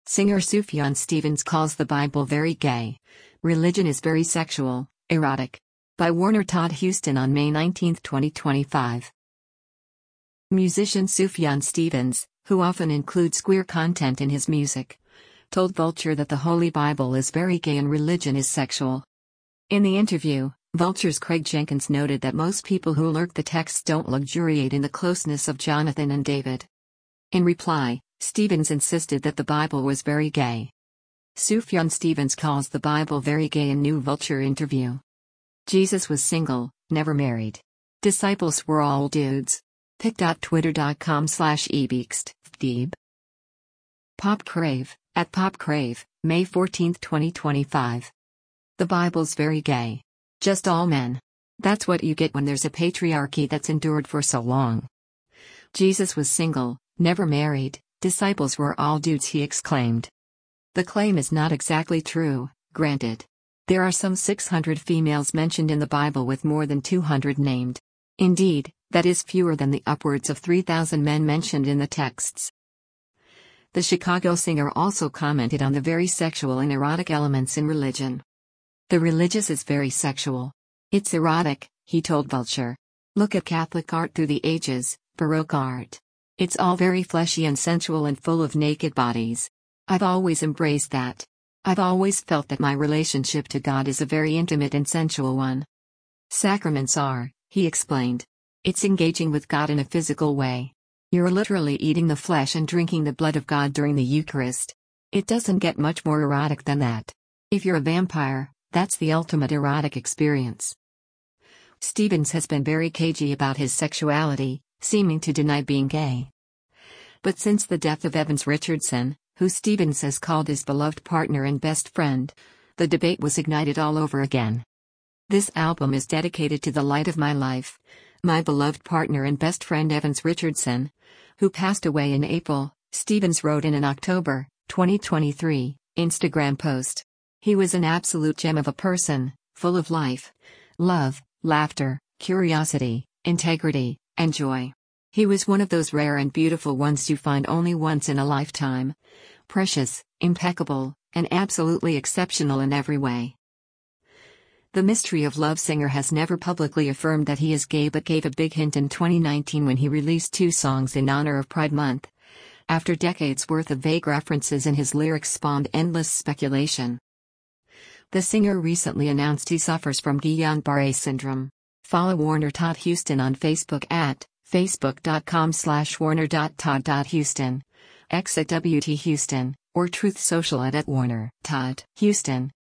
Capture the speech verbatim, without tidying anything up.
Singer Sufjan Stevens calls the Bible very gay. Religion is very sexual, erotic. By Warner Todd Huston on May nineteenth, twenty twenty-five. Musician Sufjan Stevens, who often includes queer content in his music, told Vulture that the Holy Bible is very gay and religion is sexual. In the interview, Vulture's Craig Jenkins noted that most people who lurk the texts don't luxuriate in the closeness of Jonathan and David. In reply, Stevens insisted that the Bible was very gay. Sufjan Stevens calls the Bible very gay in new Vulture interview. Jesus was single, never married. Disciples were all dudes. pic.twitter.com slash ebeekstdeeb. Pop Crave, at Pop Crave, May fourteenth, twenty twenty-five. The Bible's very gay. Just all men. That's what you get when there's a patriarchy that's endured for so long. Jesus was single, never married, disciples were all dudes, he exclaimed. The claim is not exactly true, granted. There are some six hundred females mentioned in the Bible with more than two hundred named. Indeed, that is fewer than the upwards of three thousand men mentioned in the texts. The Chicago singer also commented on the very sexual and erotic elements in religion. The religious is very sexual. It's erotic, he told Vulture. Look at Catholic art through the ages, Baroque art. It's all very fleshy and sensual and full of naked bodies. I've always embraced that. I've always felt that my relationship to God is a very intimate and sensual one. Sacraments are, he explained. It's engaging with God in a physical way. You're literally eating the flesh and drinking the blood of God during the Eucharist. It doesn't get much more erotic than that. If you're a vampire, that's the ultimate erotic experience. Stevens has been very cagey about his sexuality, seeming to deny being gay. But since the death of Evans Richardson, who Stevens has called his beloved partner and best friend, the debate was ignited all over again. This album is dedicated to the light of my life, my beloved partner and best friend Evans Richardson, who passed away in April, Stevens wrote in an October twenty twenty-three Instagram post. He was an absolute gem of a person, full of life, love, laughter, curiosity, integrity, and joy. He was one of those rare and beautiful ones you find only once in a lifetime. Precious, impeccable, and absolutely exceptional in every way. The Mystery of Love singer has never publicly affirmed that he is gay, but gave a big hint in twenty nineteen when he released two songs in honor of Pride Month. After decades worth of vague references in his lyrics spawned endless speculation. The singer recently announced he suffers from Guillain-Barré syndrome. Follow Warner Todd Huston on Facebook at facebook.com slash warner.todd.huston, X at W T Huston, or Truth Social at, at Warner Todd Huston.